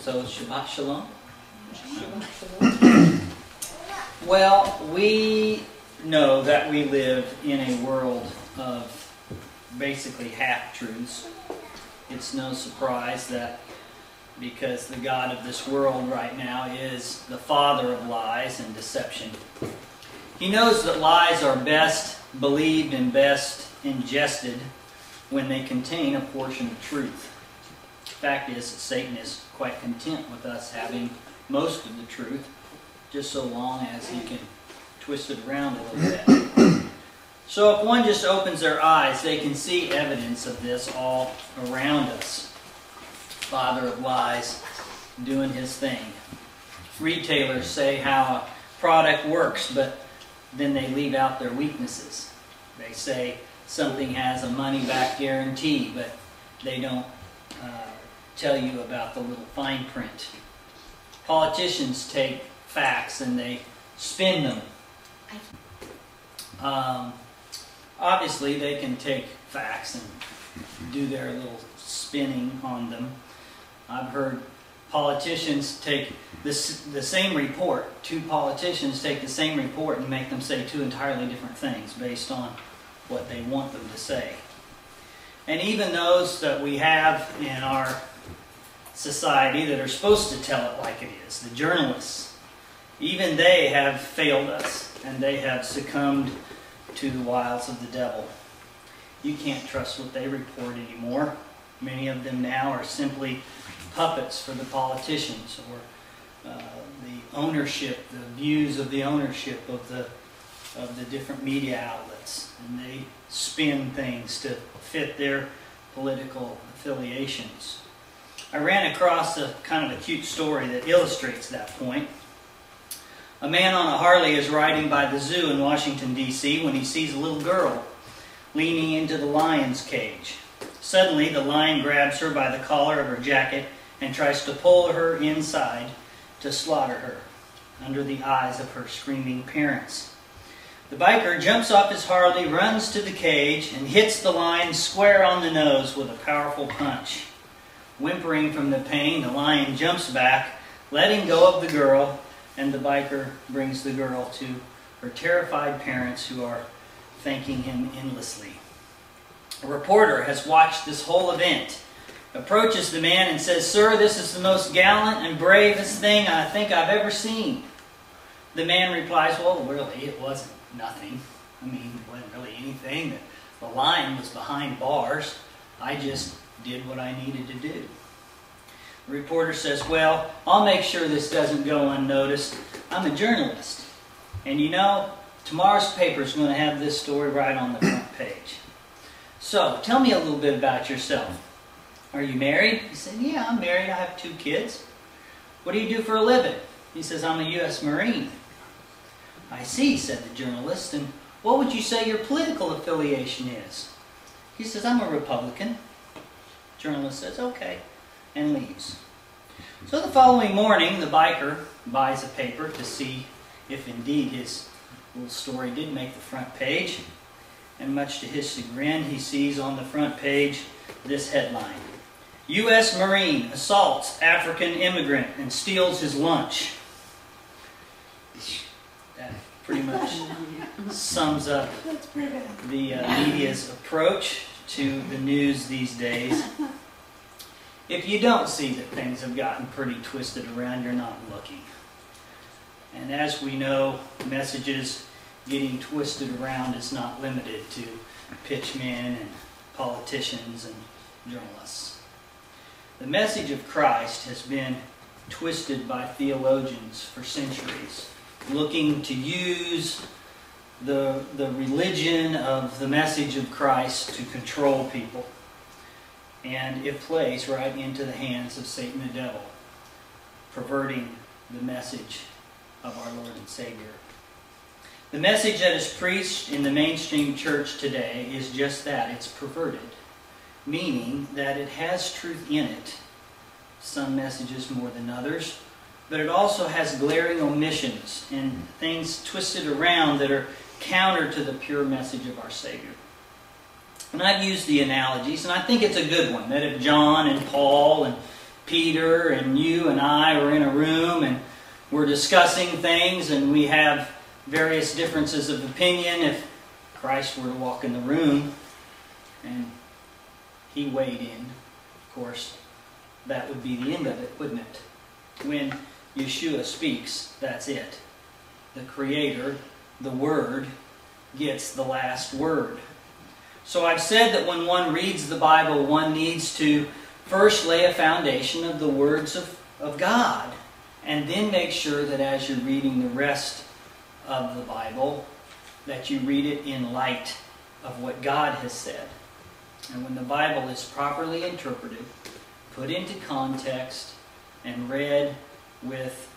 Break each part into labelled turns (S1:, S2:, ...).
S1: So, Shabbat Shalom.
S2: Shalom.
S1: Well, we know that we live in a world of basically half-truths. It's no surprise that because the God of this world right now is the father of lies and deception. He knows that lies are best believed and best ingested when they contain a portion of truth. The fact is that Satan is quite content with us having most of the truth, just so long as he can twist it around a little bit. So if one just opens their eyes, they can see evidence of this all around us. Father of lies doing his thing. Retailers say how a product works, but then they leave out their weaknesses. They say something has a money-back guarantee, but they don't tell you about the little fine print. Politicians take facts and they spin them. Obviously, they can take facts and do their little spinning on them. I've heard politicians take the same report. Two politicians take the same report and make them say two entirely different things based on what they want them to say. And even those that we have in our society that are supposed to tell it like it is, the journalists, even they have failed us and they have succumbed to the wiles of the devil. You can't trust what they report anymore. Many of them now are simply puppets for the politicians or the ownership, the views of the ownership of the different media outlets. And they spin things to fit their political affiliations. I ran across a kind of a cute story that illustrates that point. A man on a Harley is riding by the zoo in Washington, D.C. when he sees a little girl leaning into the lion's cage. Suddenly, the lion grabs her by the collar of her jacket and tries to pull her inside to slaughter her under the eyes of her screaming parents. The biker jumps off his Harley, runs to the cage, and hits the lion square on the nose with a powerful punch. Whimpering from the pain, the lion jumps back, letting go of the girl, and the biker brings the girl to her terrified parents who are thanking him endlessly. A reporter has watched this whole event, approaches the man and says, "Sir, this is the most gallant and bravest thing I think I've ever seen." The man replies, "Well, really, it wasn't nothing. I mean, it wasn't really anything. The lion was behind bars. I just did what I needed to do." The reporter says, "Well, I'll make sure this doesn't go unnoticed. I'm a journalist. And you know, tomorrow's paper is going to have this story right on the front page. So, tell me a little bit about yourself. Are you married?" He said, "Yeah, I'm married. I have 2 kids." "What do you do for a living?" He says, "I'm a U.S. Marine." "I see," said the journalist. "And what would you say your political affiliation is?" He says, "I'm a Republican." The journalist says, "Okay," and leaves. So the following morning, the biker buys a paper to see if indeed his little story did make the front page. And much to his chagrin, he sees on the front page this headline: "U.S. Marine assaults African immigrant and steals his lunch." That pretty much sums up the media's approach to the news these days. If you don't see that things have gotten pretty twisted around, you're not looking. And as we know, messages getting twisted around is not limited to pitchmen and politicians and journalists. The message of Christ has been twisted by theologians for centuries, looking to use the religion of the message of Christ to control people. And it plays right into the hands of Satan the devil, perverting the message of our Lord and Savior. The message that is preached in the mainstream church today is just that. It's perverted, meaning that it has truth in it, some messages more than others, but it also has glaring omissions and things twisted around that are counter to the pure message of our Savior. And I've used the analogies, and I think it's a good one, that if John and Paul and Peter and you and I are in a room and we're discussing things and we have various differences of opinion, if Christ were to walk in the room and he weighed in, of course, that would be the end of it, wouldn't it? When Yeshua speaks, that's it. The Creator, the Word, gets the last word. So I've said that when one reads the Bible, one needs to first lay a foundation of the words of God, and then make sure that as you're reading the rest of the Bible, that you read it in light of what God has said. And when the Bible is properly interpreted, put into context, and read with,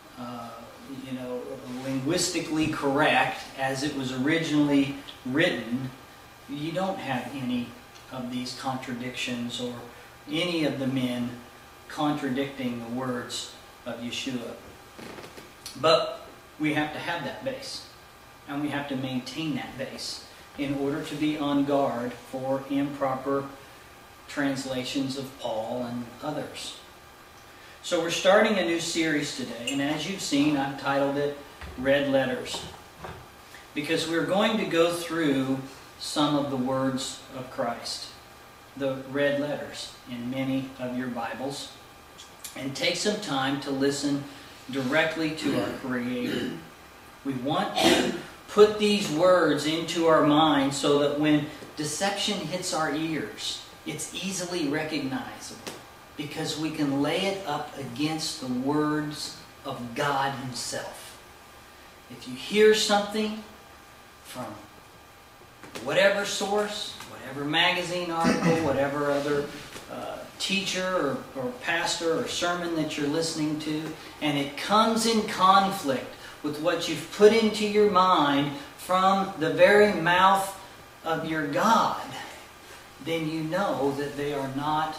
S1: linguistically correct as it was originally written, you don't have any of these contradictions or any of the men contradicting the words of Yeshua. But we have to have that base, and we have to maintain that base in order to be on guard for improper translations of Paul and others. So we're starting a new series today, and as you've seen, I've titled it Red Letters, because we're going to go through some of the words of Christ, the red letters in many of your Bibles, and take some time to listen directly to our Creator. We want to put these words into our minds so that when deception hits our ears, it's easily recognizable, because we can lay it up against the words of God Himself. If you hear something from whatever source, whatever magazine article, whatever other teacher or pastor or sermon that you're listening to, and it comes in conflict with what you've put into your mind from the very mouth of your God, then you know that they are not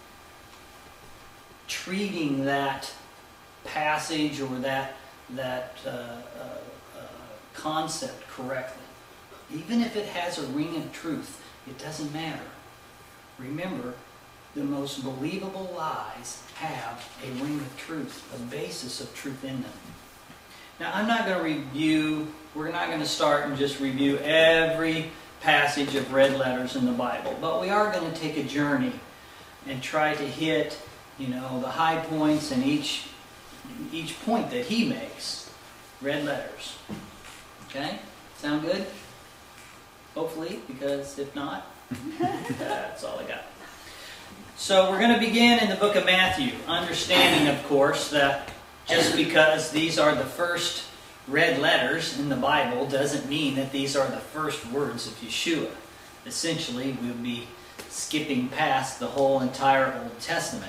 S1: treating that passage or that concept correctly. Even if it has a ring of truth, it doesn't matter. Remember, the most believable lies have a ring of truth, a basis of truth in them. Now, I'm not going to we're not going to start and just review every passage of red letters in the Bible, but we are going to take a journey and try to hit, the high points and each point that he makes. Red letters. Okay? Sound good? Hopefully, because if not, that's all I got. So we're going to begin in the book of Matthew, understanding, of course, that just because these are the first red letters in the Bible doesn't mean that these are the first words of Yeshua. Essentially, we'll be skipping past the whole entire Old Testament,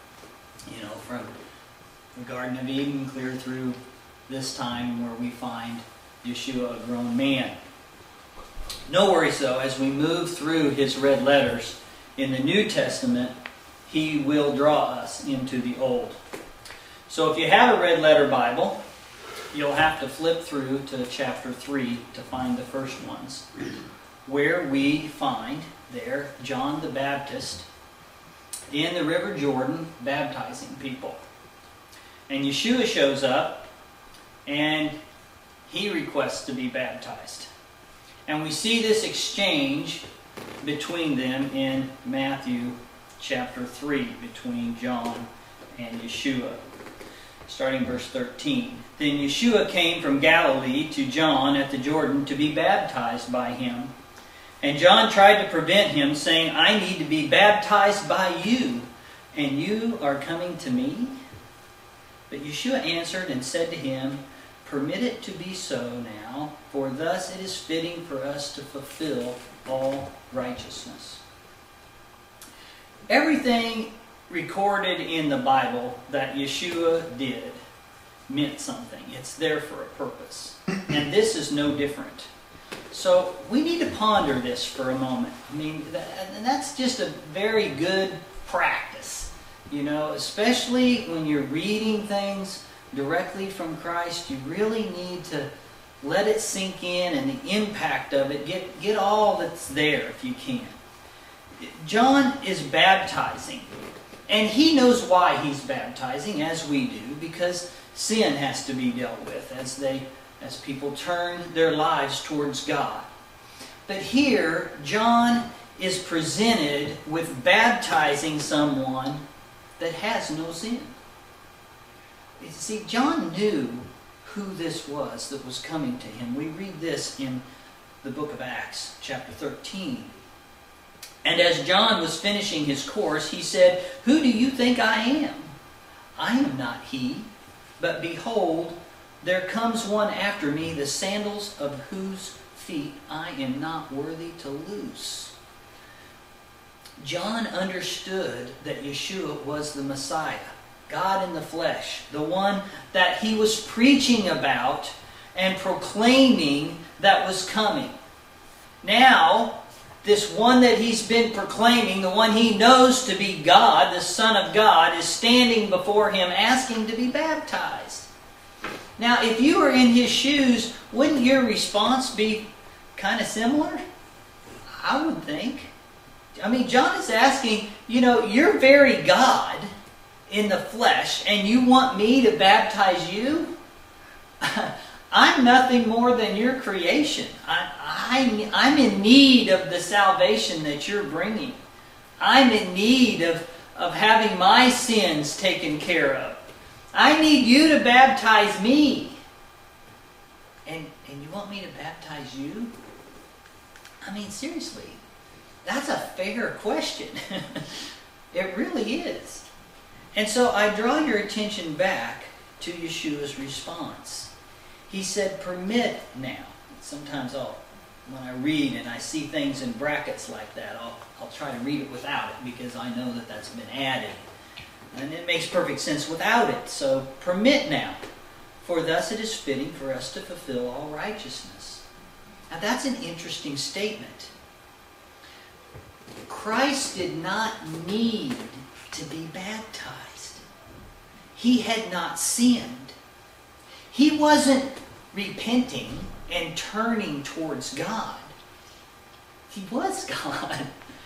S1: from the Garden of Eden clear through this time where we find Yeshua a grown man. No worries though, as we move through his red letters in the New Testament, he will draw us into the Old. So if you have a red letter Bible, you'll have to flip through to chapter 3 to find the first ones, where we find there John the Baptist in the River Jordan baptizing people. And Yeshua shows up and he requests to be baptized. And we see this exchange between them in Matthew chapter 3, between John and Yeshua. Starting verse 13. Then Yeshua came from Galilee to John at the Jordan to be baptized by him. And John tried to prevent him, saying, I need to be baptized by you, and you are coming to me? But Yeshua answered and said to him, Permit it to be so now, for thus it is fitting for us to fulfill all righteousness. Everything recorded in the Bible that Yeshua did meant something. It's there for a purpose. And this is no different. So we need to ponder this for a moment. That's just a very good practice. Especially when you're reading things directly from Christ, you really need to let it sink in, and the impact of it, get all that's there if you can. John is baptizing, And he knows why he's baptizing, as we do, because sin has to be dealt with as people turn their lives towards God. But here, John is presented with baptizing someone that has no sin. You see, John knew who this was that was coming to him. We read this in the book of Acts, chapter 13. And as John was finishing his course, he said, "Who do you think I am? I am not he, but behold, there comes one after me, the sandals of whose feet I am not worthy to loose." John understood that Yeshua was the Messiah, God in the flesh, the one that he was preaching about and proclaiming that was coming. Now, this one that he's been proclaiming, the one he knows to be God, the Son of God, is standing before him asking to be baptized. Now, if you were in his shoes, wouldn't your response be kind of similar? I would think. I mean, John is asking, you're very God in the flesh, and you want me to baptize you? I'm nothing more than your creation. I'm in need of the salvation that you're bringing. I'm in need of having my sins taken care of. I need you to baptize me. And you want me to baptize you? I mean, seriously, that's a fair question. It really is. And so I draw your attention back to Yeshua's response. He said, "Permit now." Sometimes when I read and I see things in brackets like that, I'll try to read it without it because I know that that's been added. And it makes perfect sense without it. So, "Permit now, for thus it is fitting for us to fulfill all righteousness." Now that's an interesting statement. Christ did not need to be baptized. He had not sinned. He wasn't repenting and turning towards God. He was God,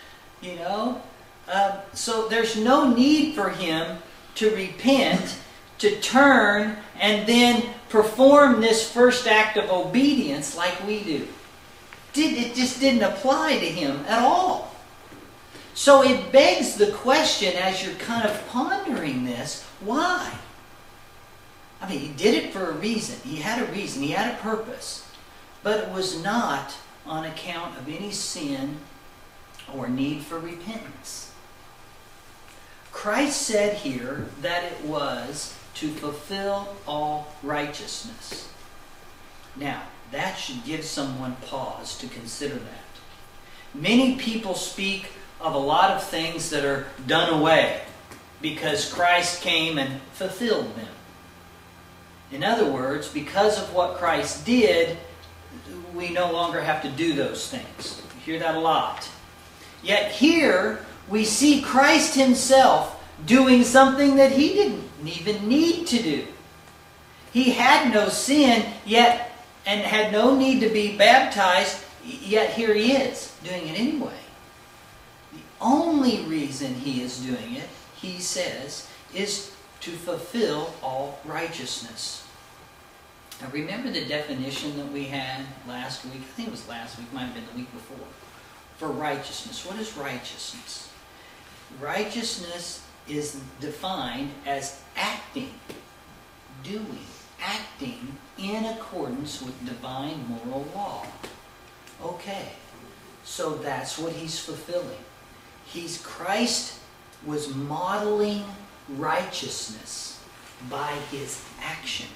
S1: So there's no need for him to repent, to turn, and then perform this first act of obedience like we do. It just didn't apply to him at all. So it begs the question, as you're kind of pondering this, why? I mean, he did it for a reason. He had a reason. He had a purpose. But it was not on account of any sin or need for repentance. Christ said here that it was to fulfill all righteousness. Now, that should give someone pause to consider that. Many people speak of a lot of things that are done away because Christ came and fulfilled them. In other words, because of what Christ did, we no longer have to do those things. You hear that a lot. Yet here, we see Christ himself doing something that he didn't even need to do. He had no sin, and had no need to be baptized, yet here he is, doing it anyway. The only reason he is doing it, he says, is to fulfill all righteousness. Now remember the definition that we had last week? I think it was last week, might have been the week before. For righteousness. What is righteousness? Righteousness is defined as acting, doing, acting in accordance with divine moral law. Okay, so that's what he's fulfilling. Christ was modeling righteousness by his action.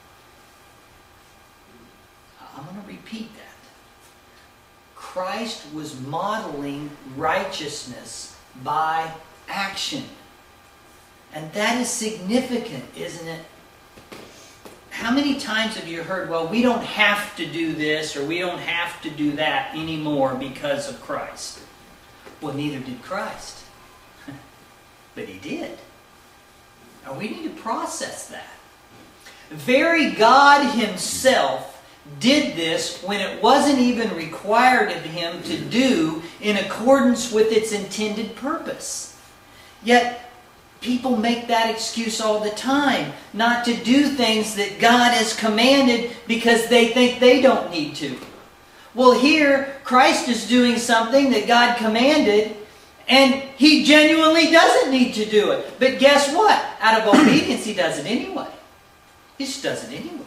S1: I'm going to repeat that. Christ was modeling righteousness by action. And that is significant, isn't it? How many times have you heard, well, we don't have to do this or we don't have to do that anymore because of Christ? Well, neither did Christ. But he did. And we need to process that. Very God himself did this when it wasn't even required of him to do in accordance with its intended purpose. Yet, People make that excuse all the time, not to do things that God has commanded because they think they don't need to. Well, here, Christ is doing something that God commanded, and He genuinely doesn't need to do it. But guess what? Out of obedience, He does it anyway. He just does it anyway.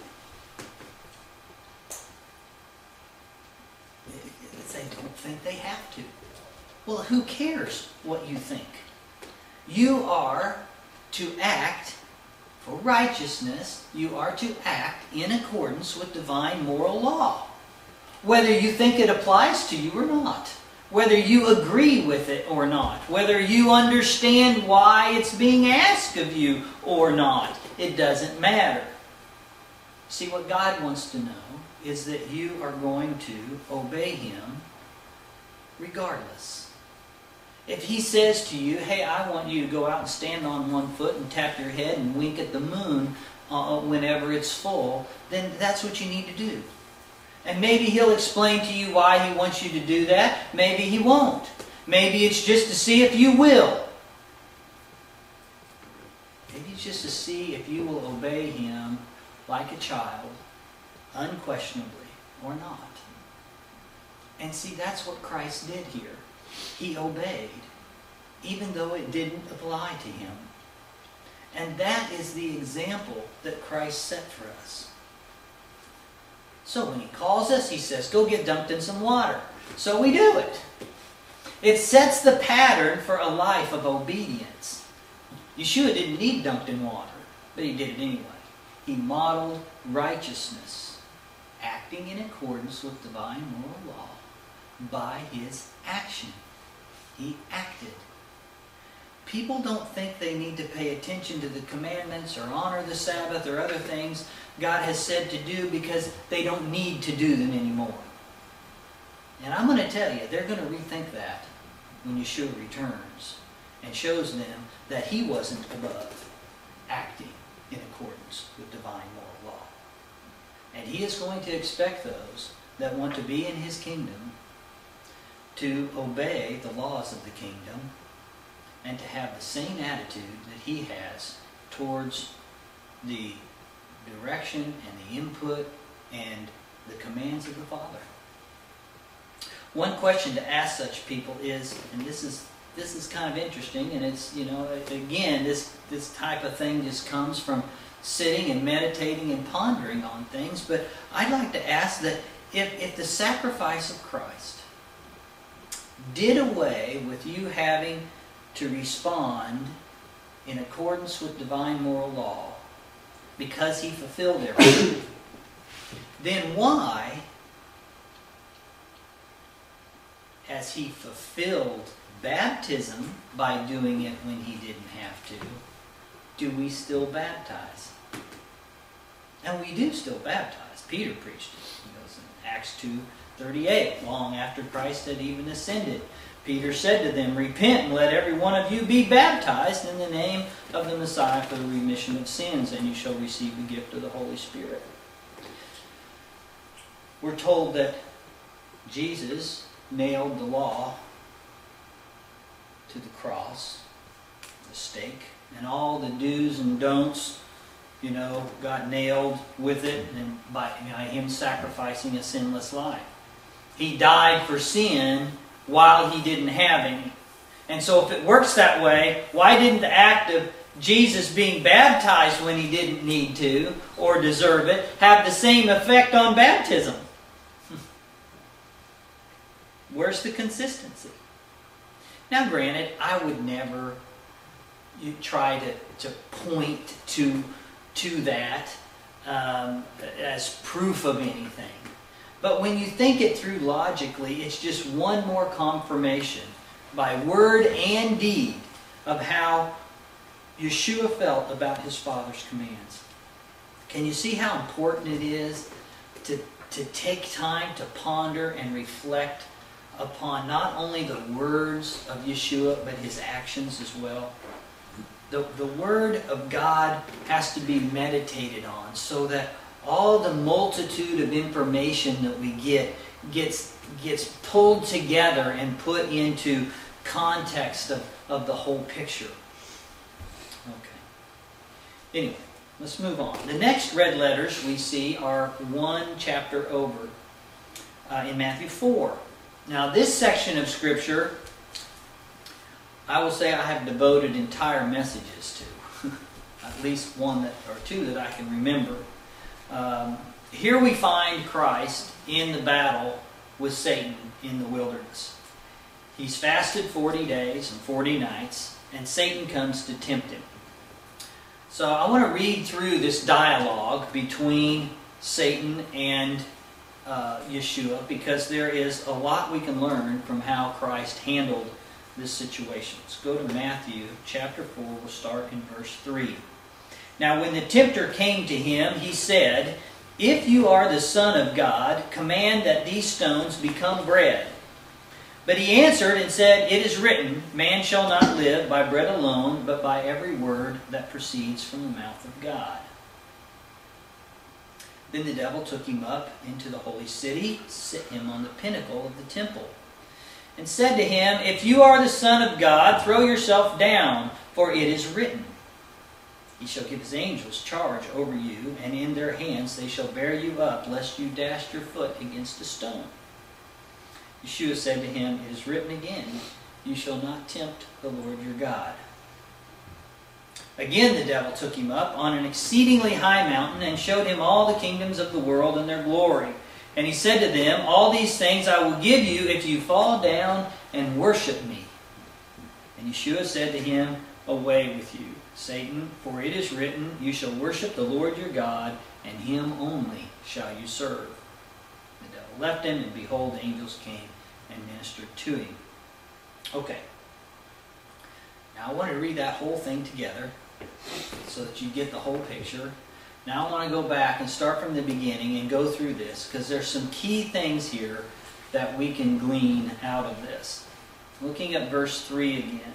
S1: They don't think they have to. Well, who cares what you think? You are to act for righteousness. You are to act in accordance with divine moral law. Whether you think it applies to you or not. Whether you agree with it or not. Whether you understand why it's being asked of you or not. It doesn't matter. See, what God wants to know is that you are going to obey Him regardless. If He says to you, hey, I want you to go out and stand on one foot and tap your head and wink at the moon whenever it's full, then that's what you need to do. And maybe He'll explain to you why He wants you to do that. Maybe He won't. Maybe it's just to see if you will. Maybe it's just to see if you will obey Him like a child, unquestionably, or not. And see, that's what Christ did here. He obeyed, even though it didn't apply to Him. And that is the example that Christ set for us. So when He calls us, He says, go get dunked in some water. So we do it. It sets the pattern for a life of obedience. Yeshua didn't need dunked in water, but He did it anyway. He modeled righteousness, acting in accordance with divine moral law by His action. He acted. People don't think they need to pay attention to the commandments or honor the Sabbath or other things God has said to do because they don't need to do them anymore. And I'm going to tell you, they're going to rethink that when Yeshua returns and shows them that He wasn't above acting in accordance with divine moral law. And He is going to expect those that want to be in His kingdom to obey the laws of the kingdom and to have the same attitude that He has towards the direction and the input and the commands of the Father. One question to ask such people is, and this is kind of interesting, and it's, again, this type of thing just comes from sitting and meditating and pondering on things, but I'd like to ask that if the sacrifice of Christ did away with you having to respond in accordance with divine moral law because He fulfilled everything, then why, as He fulfilled baptism by doing it when He didn't have to, do we still baptize? And we do still baptize. Peter preached it. He goes in Acts 2:38, long after Christ had even ascended. Peter said to them, repent and let every one of you be baptized in the name of the Messiah for the remission of sins, and you shall receive the gift of the Holy Spirit. We're told that Jesus nailed the law to the cross, the stake, and all the do's and don'ts, got nailed with it, and by Him sacrificing a sinless life. He died for sin while He didn't have any. And so if it works that way, why didn't the act of Jesus being baptized when He didn't need to or deserve it have the same effect on baptism? Where's the consistency? Now granted, I would never try to point to that as proof of anything. But when you think it through logically, it's just one more confirmation by word and deed of how Yeshua felt about His Father's commands. Can you see how important it is to take time to ponder and reflect upon not only the words of Yeshua, but His actions as well? The Word of God has to be meditated on so that all the multitude of information that we gets pulled together and put into context of the whole picture. Okay. Anyway, let's move on. The next red letters we see are one chapter over in Matthew 4. Now, this section of Scripture, I will say I have devoted entire messages to. At least one or two that I can remember. Here we find Christ in the battle with Satan in the wilderness. He's fasted 40 days and 40 nights, and Satan comes to tempt him. So I want to read through this dialogue between Satan and Yeshua, because there is a lot we can learn from how Christ handled this situation. Let's go to Matthew chapter 4. We'll start in verse 3. Now when the tempter came to him, he said, "If you are the Son of God, command that these stones become bread." But he answered and said, "It is written, man shall not live by bread alone, but by every word that proceeds from the mouth of God." Then the devil took him up into the holy city, set him on the pinnacle of the temple, and said to him, "If you are the Son of God, throw yourself down, for it is written, He shall give His angels charge over you, and in their hands they shall bear you up, lest you dash your foot against a stone." Yeshua said to him, "It is written again, you shall not tempt the Lord your God." Again the devil took him up on an exceedingly high mountain, and showed him all the kingdoms of the world and their glory. And he said to them, "All these things I will give you if you fall down and worship me." And Yeshua said to him, "Away with you, Satan, for it is written, you shall worship the Lord your God, and Him only shall you serve." The devil left him, and behold, angels came and ministered to him. Okay. Now I want to read that whole thing together so that you get the whole picture. Now I want to go back and start from the beginning and go through this, because there's some key things here that we can glean out of this. Looking at verse 3 again.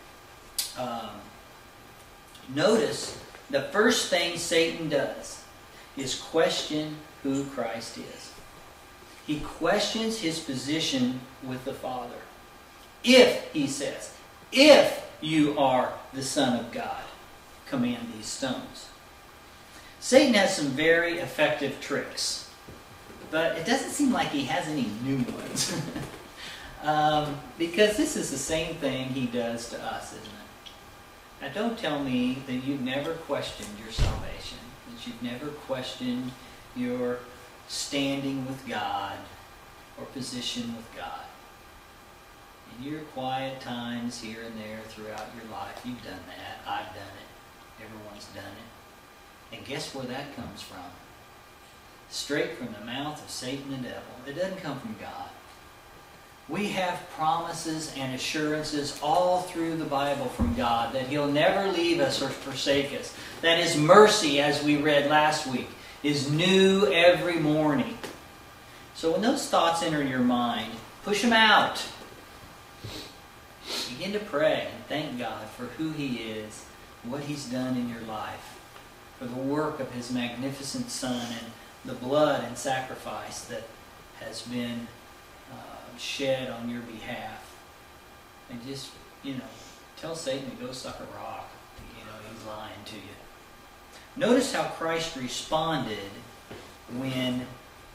S1: Notice the first thing Satan does is question who Christ is. He questions His position with the Father. If, he says, if you are the Son of God, command these stones. Satan has some very effective tricks, but it doesn't seem like he has any new ones. Because this is the same thing he does to us, isn't it? Now don't tell me that you've never questioned your salvation, that you've never questioned your standing with God or position with God. In your quiet times here and there throughout your life, you've done that. I've done it. Everyone's done it. And guess where that comes from? Straight from the mouth of Satan the devil. It doesn't come from God. We have promises and assurances all through the Bible from God that He'll never leave us or forsake us. That His mercy, as we read last week, is new every morning. So when those thoughts enter your mind, push them out. Begin to pray and thank God for who He is, what He's done in your life, for the work of His magnificent Son and the blood and sacrifice that has been shed on your behalf. And just, tell Satan to go suck a rock. He's lying to you. Notice how Christ responded when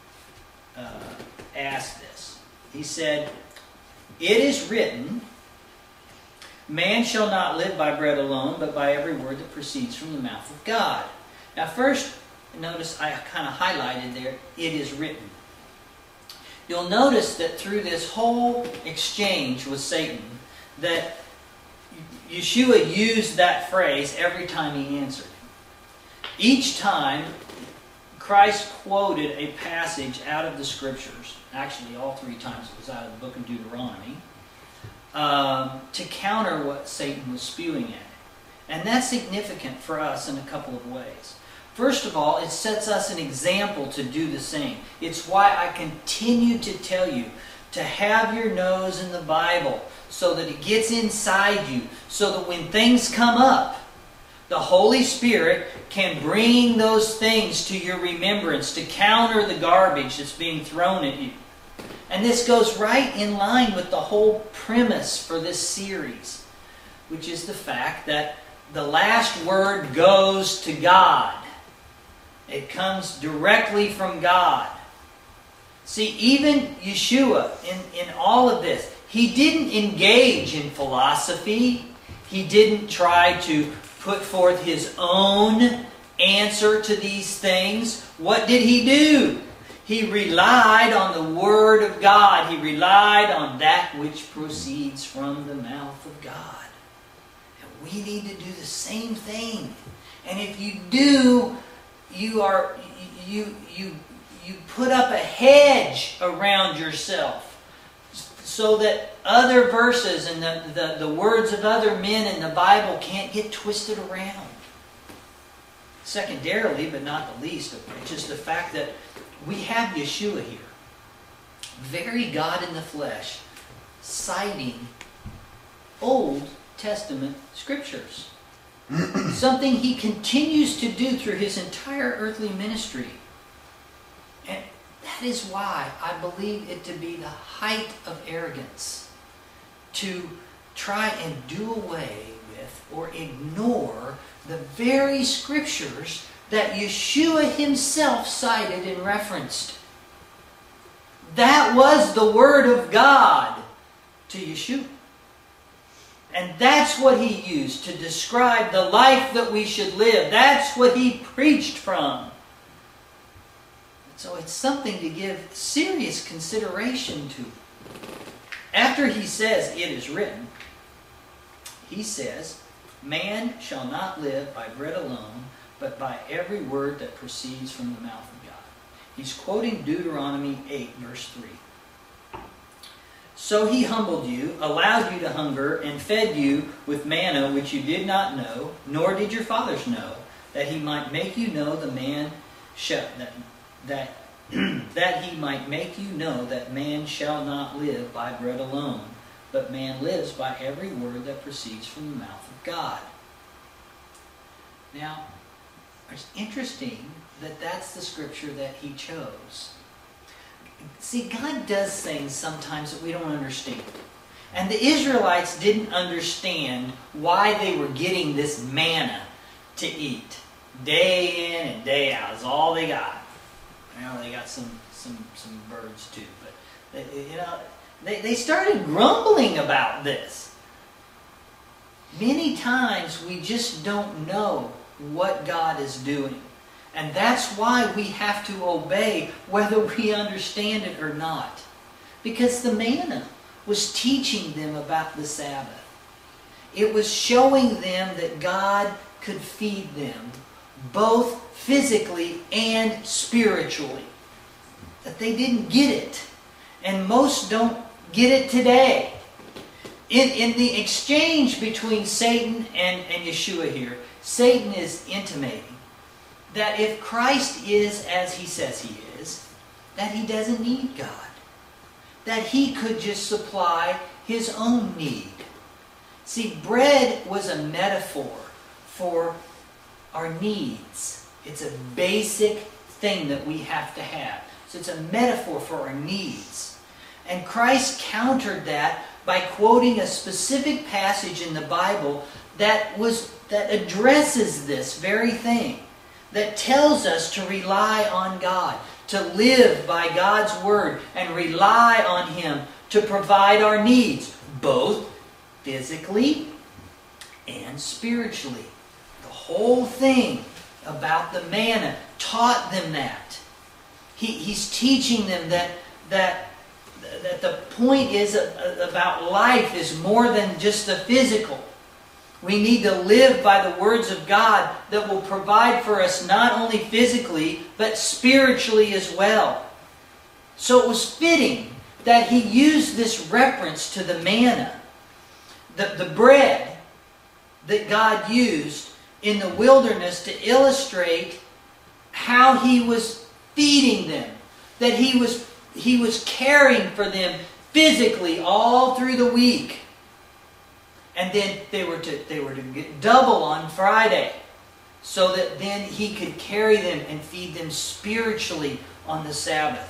S1: asked this. He said, "It is written, man shall not live by bread alone, but by every word that proceeds from the mouth of God." Now first, notice I kind of highlighted there, "it is written." You'll notice that through this whole exchange with Satan, that Yeshua used that phrase every time He answered. Each time, Christ quoted a passage out of the Scriptures. Actually, all three times it was out of the book of Deuteronomy. To counter what Satan was spewing at. And that's significant for us in a couple of ways. First of all, it sets us an example to do the same. It's why I continue to tell you to have your nose in the Bible so that it gets inside you, so that when things come up, the Holy Spirit can bring those things to your remembrance to counter the garbage that's being thrown at you. And this goes right in line with the whole premise for this series, which is the fact that the last word goes to God. It comes directly from God. See, even Yeshua, in all of this, he didn't engage in philosophy. He didn't try to put forth his own answer to these things. What did he do? He relied on the Word of God. He relied on that which proceeds from the mouth of God. And we need to do the same thing. And if you do, you put up a hedge around yourself so that other verses and the words of other men in the Bible can't get twisted around. Secondarily, but not the least, it's just the fact that we have Yeshua here, very God in the flesh, citing Old Testament scriptures. Something he continues to do through his entire earthly ministry. And that is why I believe it to be the height of arrogance to try and do away with or ignore the very scriptures that Yeshua himself cited and referenced. That was the Word of God to Yeshua. And that's what he used to describe the life that we should live. That's what he preached from. So it's something to give serious consideration to. After he says, "It is written," he says, "Man shall not live by bread alone, but by every word that proceeds from the mouth of God." He's quoting Deuteronomy 8, verse 3. "So he humbled you, allowed you to hunger, and fed you with manna which you did not know, nor did your fathers know, that he might make you know the man that he might make you know that man shall not live by bread alone, but man lives by every word that proceeds from the mouth of God." Now, it's interesting that that's the scripture that he chose. See, God does things sometimes that we don't understand. And the Israelites didn't understand why they were getting this manna to eat. Day in and day out is all they got. Well, they got some birds too. But they started grumbling about this. Many times we just don't know what God is doing. And that's why we have to obey whether we understand it or not. Because the manna was teaching them about the Sabbath. It was showing them that God could feed them, both physically and spiritually. That they didn't get it. And most don't get it today. In the exchange between Satan and Yeshua here, Satan is intimating that if Christ is as he says he is, that he doesn't need God. That he could just supply his own need. See, bread was a metaphor for our needs. It's a basic thing that we have to have. So it's a metaphor for our needs. And Christ countered that by quoting a specific passage in the Bible that addresses this very thing. That tells us to rely on God, to live by God's Word, and rely on Him to provide our needs, both physically and spiritually. The whole thing about the manna taught them that. He's teaching them that the point is about life is more than just the physical. We need to live by the words of God that will provide for us not only physically, but spiritually as well. So it was fitting that he used this reference to the manna, the bread that God used in the wilderness to illustrate how he was feeding them, that he was caring for them physically all through the week. And then they were to get double on Friday, so that then he could carry them and feed them spiritually on the Sabbath.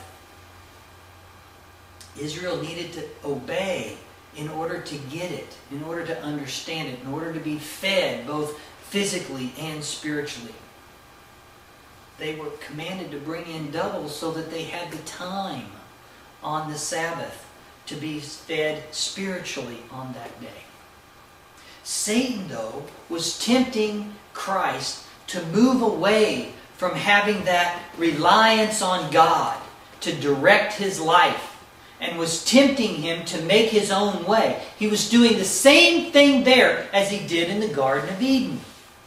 S1: Israel needed to obey in order to get it, in order to understand it, in order to be fed both physically and spiritually. They were commanded to bring in double so that they had the time on the Sabbath to be fed spiritually on that day. Satan, though, was tempting Christ to move away from having that reliance on God to direct his life, and was tempting him to make his own way. He was doing the same thing there as he did in the Garden of Eden.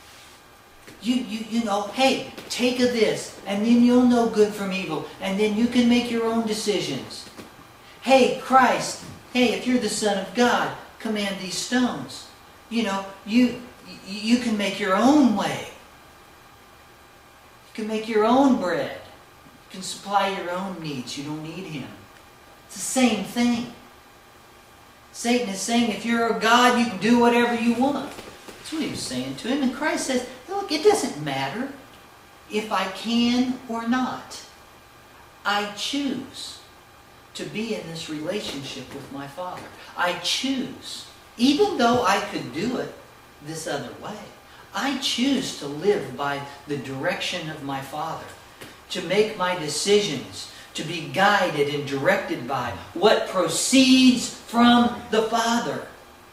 S1: You know, hey, take of this, and then you'll know good from evil, and then you can make your own decisions. Hey, Christ, hey, if you're the Son of God, command these stones. You know, you can make your own way. You can make your own bread. You can supply your own needs. You don't need Him. It's the same thing. Satan is saying, if you're a God, you can do whatever you want. That's what he was saying to him. And Christ says, look, it doesn't matter if I can or not. I choose to be in this relationship with my Father. I choose, even though I could do it this other way, I choose to live by the direction of my Father, to make my decisions, to be guided and directed by what proceeds from the Father.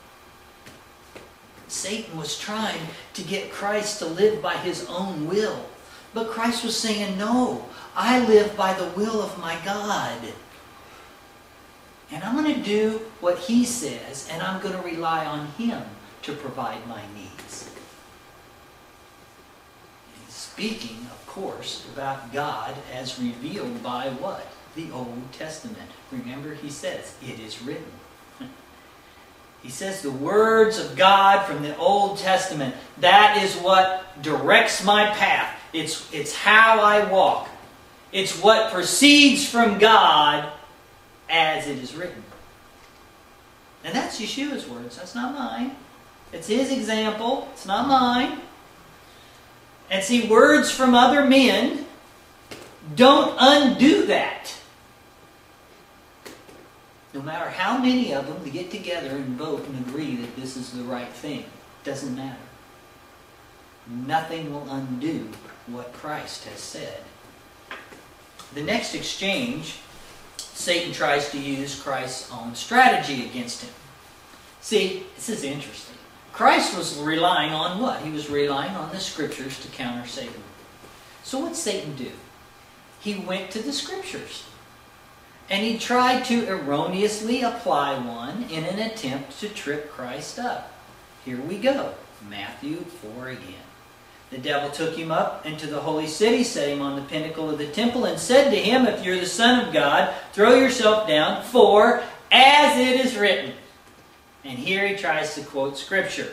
S1: Satan was trying to get Christ to live by his own will. But Christ was saying, no, I live by the will of my God. And I'm going to do what He says, and I'm going to rely on Him to provide my needs. He's speaking, of course, about God as revealed by what? The Old Testament. Remember, he says, it is written. He says the words of God from the Old Testament, that is what directs my path. It's how I walk. It's what proceeds from God as it is written. And that's Yeshua's words. That's not mine. It's His example. It's not mine. And see, words from other men don't undo that. No matter how many of them get together and vote and agree that this is the right thing, it doesn't matter. Nothing will undo what Christ has said. The next exchange, Satan tries to use Christ's own strategy against him. See, this is interesting. Christ was relying on what? He was relying on the Scriptures to counter Satan. So what did Satan do? He went to the Scriptures. And he tried to erroneously apply one in an attempt to trip Christ up. Here we go. Matthew 4 again. The devil took him up into the holy city, set him on the pinnacle of the temple, and said to him, if you're the Son of God, throw yourself down, for as it is written. And here he tries to quote Scripture.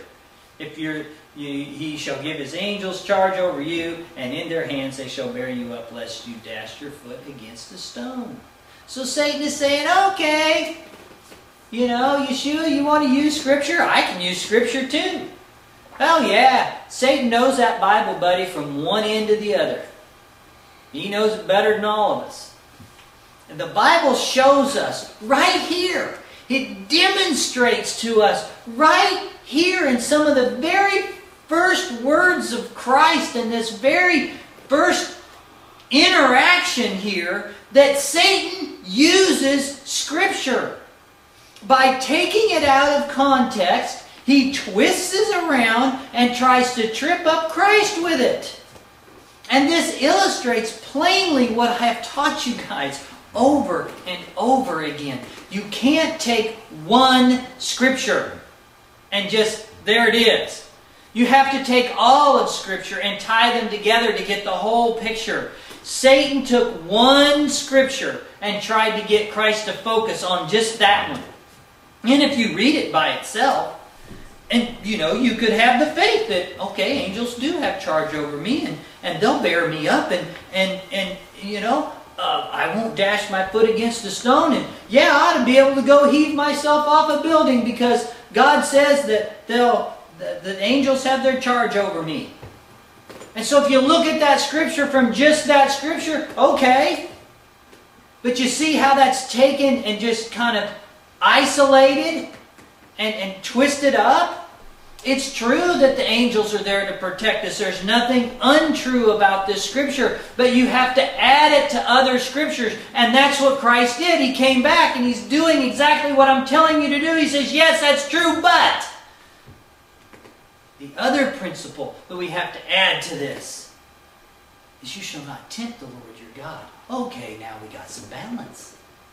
S1: He shall give his angels charge over you, and in their hands they shall bear you up, lest you dash your foot against a stone. So Satan is saying, okay, Yeshua, you want to use Scripture? I can use Scripture too. Oh yeah, Satan knows that Bible, buddy, from one end to the other. He knows it better than all of us. And the Bible shows us right here. It demonstrates to us right here in some of the very first words of Christ in this very first interaction here that Satan uses Scripture. By taking it out of context, he twists it around and tries to trip up Christ with it. And this illustrates plainly what I have taught you guys over and over again. You can't take one Scripture and just, there it is. You have to take all of Scripture and tie them together to get the whole picture. Satan took one Scripture and tried to get Christ to focus on just that one. And if you read it by itself, and you could have the faith that, okay, angels do have charge over me, and they'll bear me up, and I won't dash my foot against a stone, and yeah, I ought to be able to go heave myself off a building because God says that the angels have their charge over me. And so if you look at that Scripture from just that Scripture, okay. But you see how that's taken and just kind of isolated and twisted up? It's true that the angels are there to protect us. There's nothing untrue about this scripture, but you have to add it to other scriptures, and that's what Christ did. He came back and He's doing exactly what I'm telling you to do. He says, yes, that's true, but the other principle that we have to add to this is you shall not tempt the Lord your God. Okay, now we got some balance.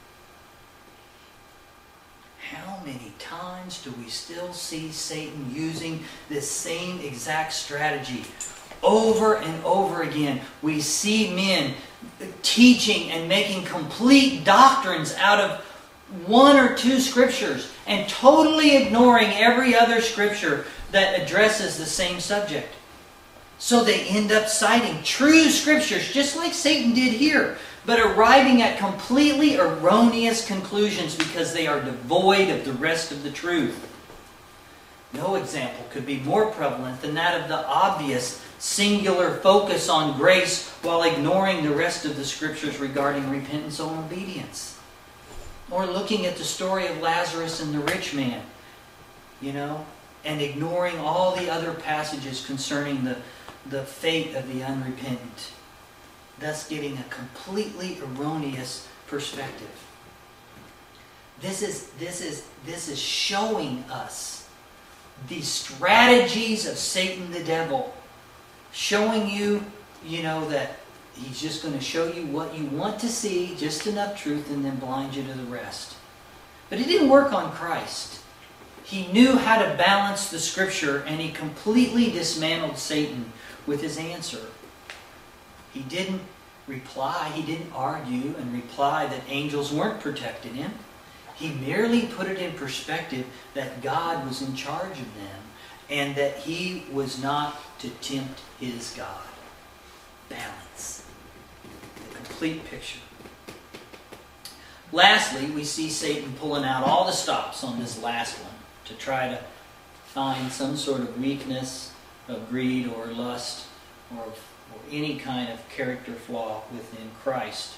S1: How many times do we still see Satan using this same exact strategy over and over again? We see men teaching and making complete doctrines out of one or two scriptures and totally ignoring every other scripture that addresses the same subject. So they end up citing true scriptures, just like Satan did here, but arriving at completely erroneous conclusions because they are devoid of the rest of the truth. No example could be more prevalent than that of the obvious singular focus on grace while ignoring the rest of the scriptures regarding repentance and obedience. Or looking at the story of Lazarus and the rich man, and ignoring all the other passages concerning the fate of the unrepentant, thus getting a completely erroneous perspective. This is showing us the strategies of Satan the devil, showing you, that he's just going to show you what you want to see, just enough truth, and then blind you to the rest. But it didn't work on Christ. He knew how to balance the scripture, and He completely dismantled Satan with His answer. He didn't reply, He didn't argue and reply that angels weren't protecting Him. He merely put it in perspective that God was in charge of them and that He was not to tempt His God. Balance. The complete picture. Lastly, we see Satan pulling out all the stops on this last one to try to find some sort of weakness of greed or lust or any kind of character flaw within Christ.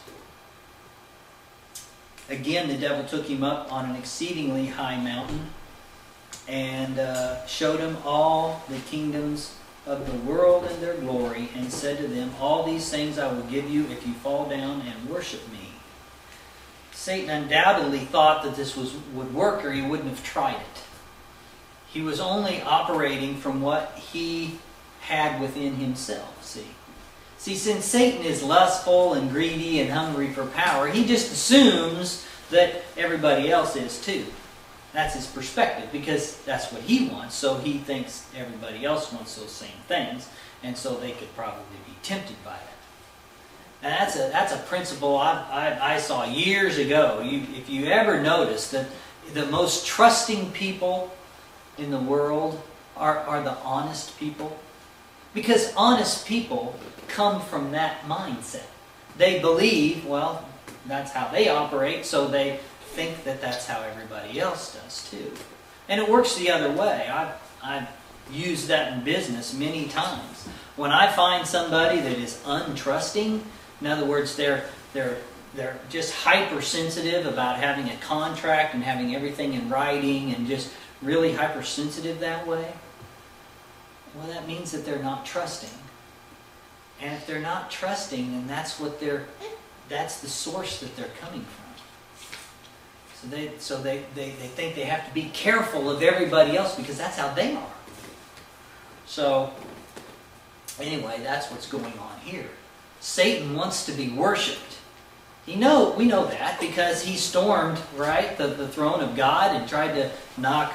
S1: Again, the devil took him up on an exceedingly high mountain and showed him all the kingdoms of the world and their glory, and said to them, all these things I will give you if you fall down and worship me. Satan undoubtedly thought that this would work, or he wouldn't have tried it. He was only operating from what he had within himself, See, since Satan is lustful and greedy and hungry for power, he just assumes that everybody else is too. That's his perspective, because that's what he wants, so he thinks everybody else wants those same things, and so they could probably be tempted by it. And that's a principle I saw years ago. If you ever notice that the most trusting people in the world are the honest people, because honest people come from that mindset. They believe, well, that's how they operate, so they think that that's how everybody else does too. And it works the other way. I've used that in business many times. When I find somebody that is untrusting, in other words, they're just hypersensitive about having a contract and having everything in writing and just really hypersensitive that way, well, that means that they're not trusting. And if they're not trusting, then that's the source that they're coming from. So they think they have to be careful of everybody else because that's how they are. So anyway, that's what's going on here. Satan wants to be worshipped. We know that because he stormed, right, the throne of God and tried to knock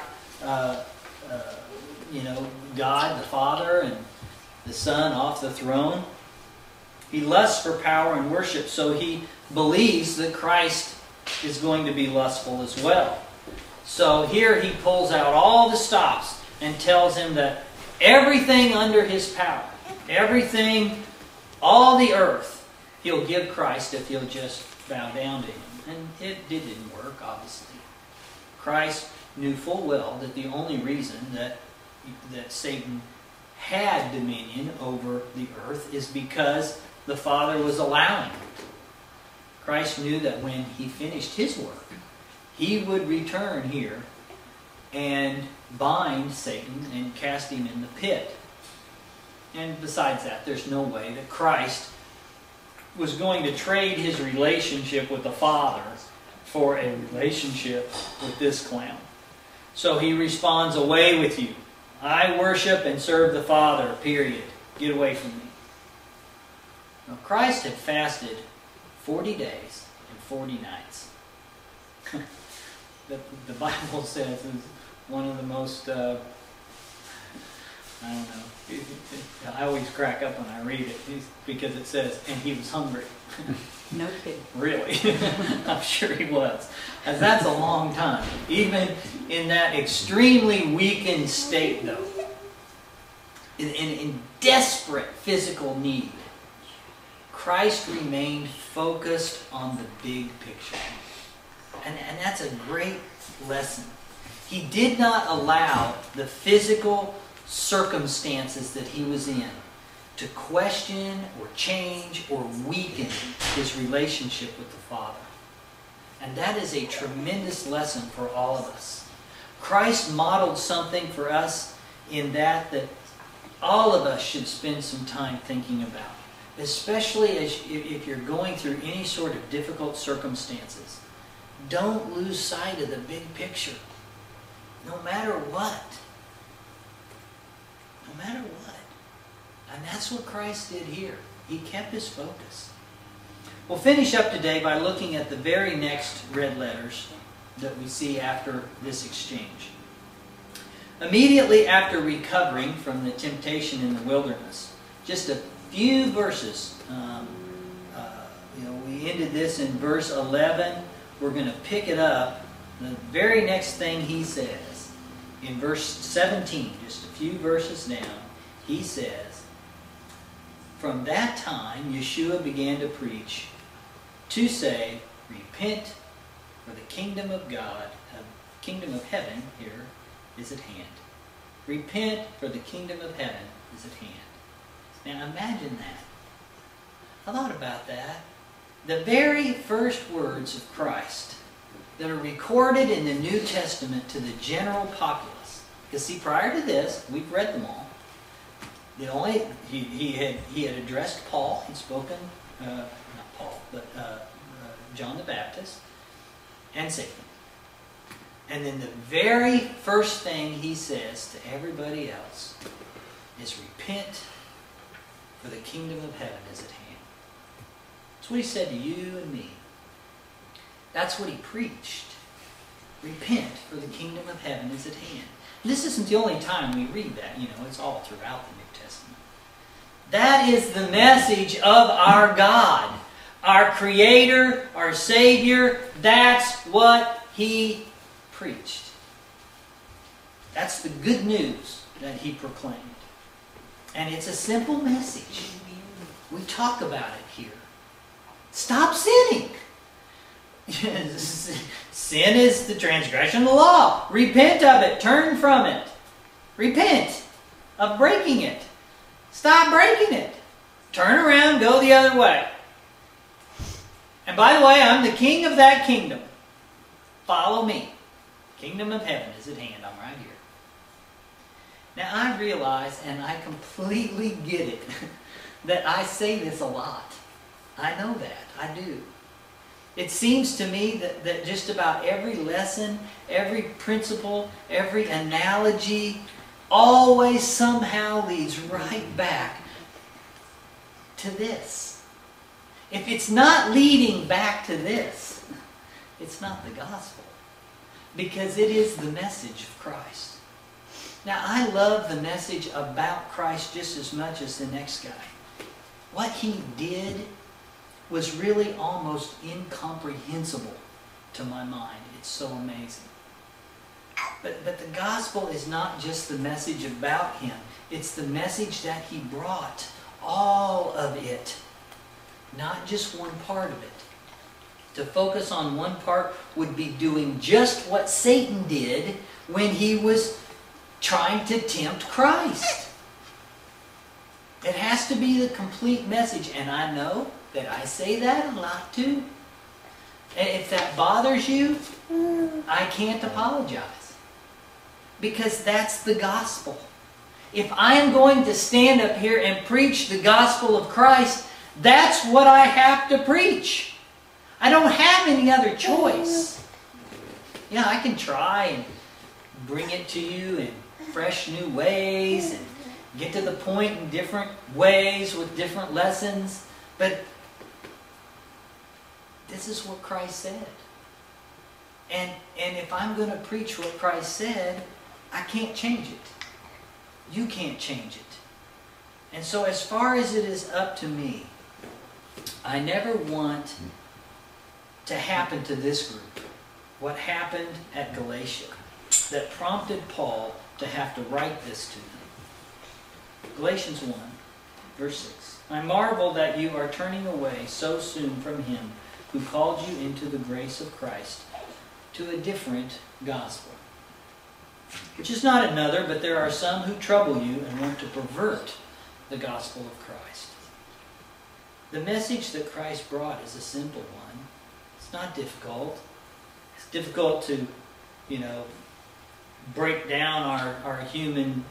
S1: God the Father and the Son off the throne. He lusts for power and worship, so he believes that Christ is going to be lustful as well. So here he pulls out all the stops and tells him that everything under his power, everything, all the earth, he'll give Christ if he'll just bow down to him. And it didn't work, obviously. Christ knew full well that the only reason that Satan had dominion over the earth is because the Father was allowing it. Christ knew that when he finished his work, he would return here and bind Satan and cast him in the pit. And besides that, there's no way that Christ was going to trade his relationship with the Father for a relationship with this clown. So he responds, "Away with you. I worship and serve the Father, period. Get away from me." Now, Christ had fasted 40 days and 40 nights. The Bible says it's one of the most, I don't know, I always crack up when I read it because it says, and he was hungry.
S2: No kidding.
S1: Really? I'm sure he was. And that's a long time. Even in that extremely weakened state, though, in desperate physical need, Christ remained focused on the big picture. And that's a great lesson. He did not allow the physical circumstances that he was in to question or change or weaken his relationship with the Father. And that is a tremendous lesson for all of us. Christ modeled something for us in that all of us should spend some time thinking about, especially if you're going through any sort of difficult circumstances. Don't lose sight of the big picture, no matter what. No matter what. And that's what Christ did here. He kept his focus. We'll finish up today by looking at the very next red letters that we see after this exchange. Immediately after recovering from the temptation in the wilderness, just a few verses. We ended this in verse 11. We're going to pick it up. The very next thing he says, in verse 17, just a few verses down, he says, "From that time Yeshua began to preach, to say, repent, for the kingdom of God, kingdom of heaven here is at hand." Repent, for the kingdom of heaven is at hand. Now imagine that. I thought about that. The very first words of Christ that are recorded in the New Testament to the general populace. Because see, prior to this, we've read them all. He had addressed Paul. He'd spoken, not Paul, but John the Baptist and Satan. And then the very first thing he says to everybody else is, repent, for the kingdom of heaven is at hand. That's what he said to you and me. That's what he preached. Repent, for the kingdom of heaven is at hand. This isn't the only time we read that. It's all throughout the New Testament. That is the message of our God, our Creator, our Savior. That's what he preached. That's the good news that he proclaimed. And it's a simple message. We talk about it here. Stop sinning. Sin is the transgression of the law. Repent of it. Turn from it. Repent of breaking it. Stop breaking it. Turn around, go the other way. And by the way, I'm the king of that kingdom. Follow me. Kingdom of heaven is at hand. I'm right here. Now I realize, and I completely get it, that I say this a lot. I know that. I do. It seems to me that just about every lesson, every principle, every analogy always somehow leads right back to this. If it's not leading back to this, it's not the gospel. Because it is the message of Christ. Now, I love the message about Christ just as much as the next guy. What he did was really almost incomprehensible to my mind. It's so amazing. But the gospel is not just the message about him. It's the message that he brought. All of it. Not just one part of it. To focus on one part would be doing just what Satan did when he was trying to tempt Christ. It has to be the complete message. And I know that I say that a lot too. And if that bothers you, I can't apologize. Because that's the gospel. If I am going to stand up here and preach the gospel of Christ, that's what I have to preach. I don't have any other choice. Yeah, I can try and bring it to you in fresh new ways and get to the point in different ways with different lessons. But this is what Christ said. And if I'm going to preach what Christ said, I can't change it. You can't change it. And so as far as it is up to me, I never want to happen to this group what happened at Galatia that prompted Paul to have to write this to them. Galatians 1, verse 6. I marvel that you are turning away so soon from him who called you into the grace of Christ to a different gospel, which is not another, but there are some who trouble you and want to pervert the gospel of Christ. The message that Christ brought is a simple one. It's not difficult. It's difficult to, break down our human,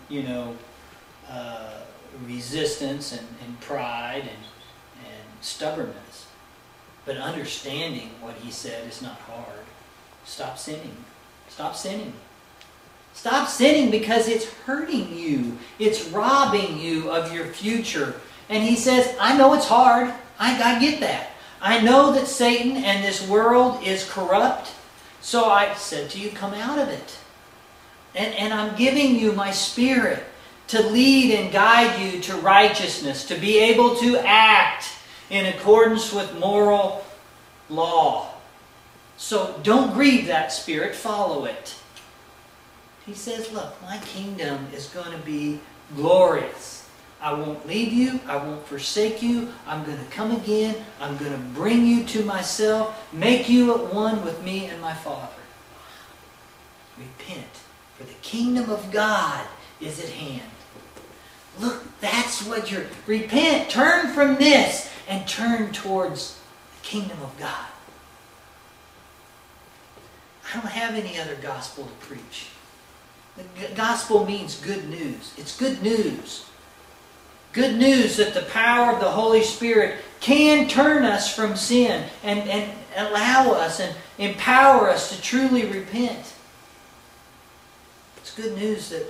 S1: resistance and pride and stubbornness. But understanding what he said is not hard. Stop sinning. Stop sinning. Stop sinning because it's hurting you. It's robbing you of your future. And he says, I know it's hard. I get that. I know that Satan and this world is corrupt. So I said to you, come out of it. And I'm giving you my Spirit to lead and guide you to righteousness, to be able to act in accordance with moral law. So don't grieve that Spirit, follow it. He says, look, my kingdom is going to be glorious. I won't leave you. I won't forsake you. I'm going to come again. I'm going to bring you to myself, make you at one with me and my Father. Repent, for the kingdom of God is at hand. Look, that's what you're... Repent, turn from this, and turn towards the kingdom of God. I don't have any other gospel to preach. The gospel means good news. It's good news. Good news that the power of the Holy Spirit can turn us from sin and allow us and empower us to truly repent. It's good news that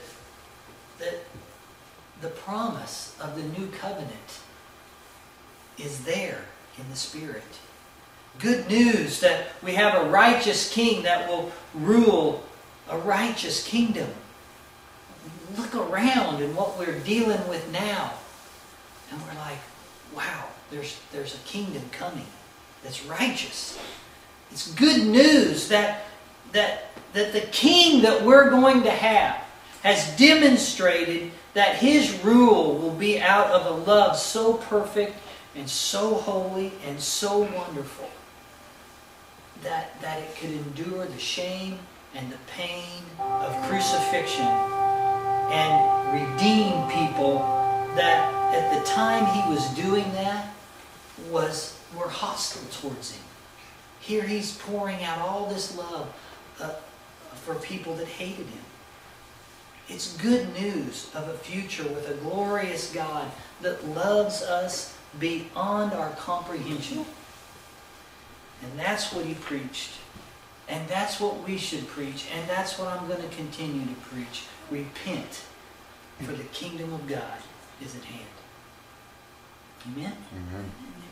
S1: the promise of the new covenant is there in the Spirit. Good news that we have a righteous king that will rule a righteous kingdom. Look around in what we're dealing with now. And we're like, wow, there's a kingdom coming that's righteous. It's good news that the king that we're going to have has demonstrated that his rule will be out of a love so perfect and so holy and so wonderful that it could endure the shame and the pain of crucifixion and redeem people that at the time he was doing that were hostile towards him. Here he's pouring out all this love for people that hated him. It's good news of a future with a glorious God that loves us beyond our comprehension. And that's what he preached. And that's what we should preach. And that's what I'm going to continue to preach. Repent, for the kingdom of God is at hand. Amen?
S2: Amen.